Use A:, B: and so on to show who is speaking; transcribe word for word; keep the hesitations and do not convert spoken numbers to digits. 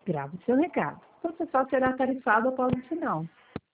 A: Grave seu recado. O processal será tarifado após o sinal.